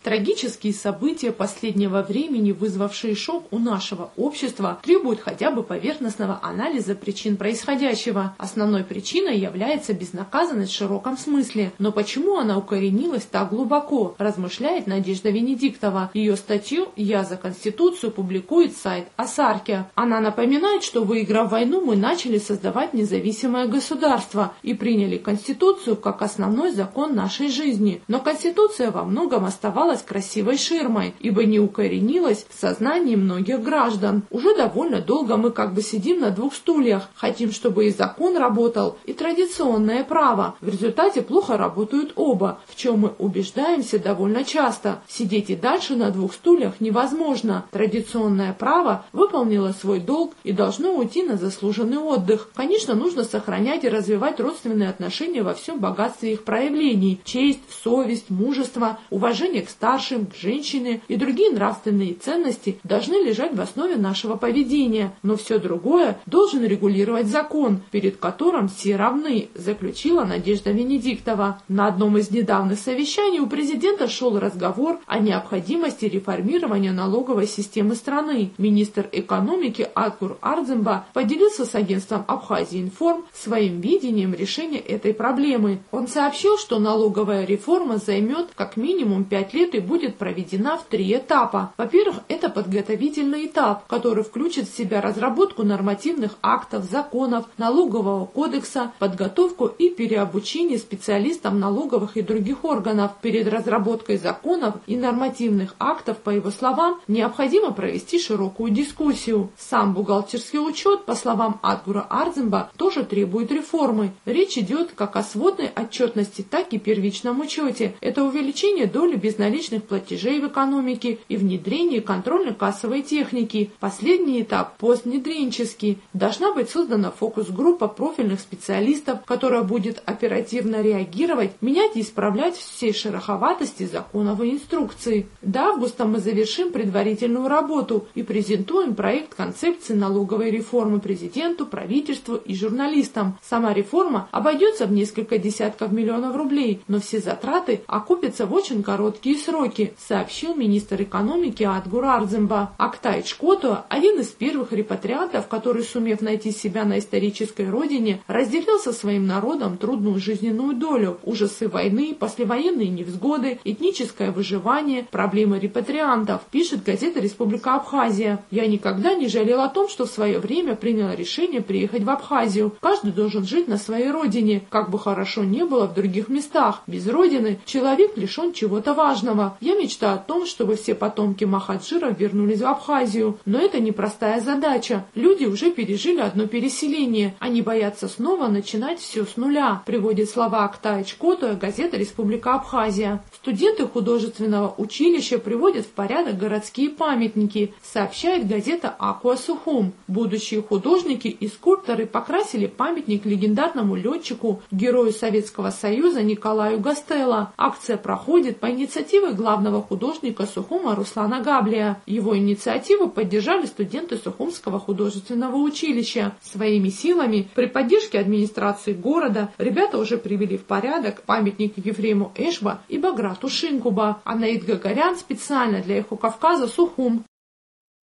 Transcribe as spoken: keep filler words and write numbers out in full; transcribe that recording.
Трагические события последнего времени, вызвавшие шок у нашего общества, требуют хотя бы поверхностного анализа причин происходящего. Основной причиной является безнаказанность в широком смысле. Но почему она укоренилась так глубоко, размышляет Надежда Венедиктова. Ее статью «Я за Конституцию» публикует сайт Асаркя. Она напоминает, что, выиграв войну, мы начали создавать независимое государство и приняли Конституцию как основной закон нашей жизни. Но Конституция во многом оставалась красивой ширмой, ибо не укоренилась в сознании многих граждан. Уже довольно долго мы как бы сидим на двух стульях. Хотим, чтобы и закон работал, и традиционное право. В результате плохо работают оба, в чем мы убеждаемся довольно часто. Сидеть и дальше на двух стульях невозможно. Традиционное право выполнило свой долг и должно уйти на заслуженный отдых. Конечно, нужно сохранять и развивать родственные отношения во всем богатстве их проявлений. Честь, совесть, мужество, уважение к старшим, к женщине и другие нравственные ценности должны лежать в основе нашего поведения. Но все другое должен регулировать закон, перед которым все равны, заключила Надежда Венедиктова. На одном из недавних совещаний у президента шел разговор о необходимости реформирования налоговой системы страны. Министр экономики Атгур Ардземба поделился с агентством Абхазия Информ своим видением решения этой проблемы. Он сообщил, что налоговая реформа займет как минимум пять лет и будет проведена в три этапа. Во-первых, это подготовительный этап, который включит в себя разработку нормативных актов, законов, налогового кодекса, подготовку и переобучение специалистам налоговых и других органов. Перед разработкой законов и нормативных актов, по его словам, необходимо провести широкую дискуссию. Сам бухгалтерский учет, по словам Атгура Ардземба, тоже требует реформы. Речь идет как о сводной отчетности, так и первичном учете. Это увеличение доли безналичных платежей в экономике и внедрение контрольно-кассовой техники. Последний этап, поствнедренческий. Должна быть создана фокус-группа профильных специалистов, которая будет оперативно реагировать, менять и исправлять все шероховатости законов и инструкций. До августа мы завершим предварительную работу и презентуем проект концепции налоговой реформы президенту, правительству и журналистам. Сама реформа обойдется в несколько десятков миллионов рублей, но все затраты окупятся в очень короткие сроки, сообщил министр экономики Атгур Ардземба. Актай Чкотуа, один из первых репатриантов, который, сумев найти себя на исторической родине, разделил со своим народом трудную жизненную долю, ужасы войны, послевоенные невзгоды, этническое выживание, проблемы репатриантов, пишет газета «Республика Абхазия». «Я никогда не жалел о том, что в свое время принял решение приехать в Абхазию. Каждый должен жить на своей родине, как бы хорошо не было в других местах. Без родины человек лишен чего-то важного. Я мечтаю о том, чтобы все потомки махаджиров вернулись в Абхазию. Но это непростая задача. Люди уже пережили одно переселение. Они боятся снова начинать все с нуля», приводит слова Актая Чкотуа газета «Республика Абхазия». Студенты художественного училища приводят в порядок городские памятники, сообщает газета Акуа Сухум. Будущие художники и скульпторы покрасили памятник легендарному летчику, герою Советского Союза Николаю Гастелло. Акция проходит по инициативе главного художника Сухума Руслана Габлия. Его инициативу поддержали студенты Сухумского художественного училища. Своими силами, при поддержке администрации города, ребята уже привели в порядок памятник Ефрему Эшба и Баграту Шинкуба, а Наид Гагарян специально для Эхо Кавказа Сухум.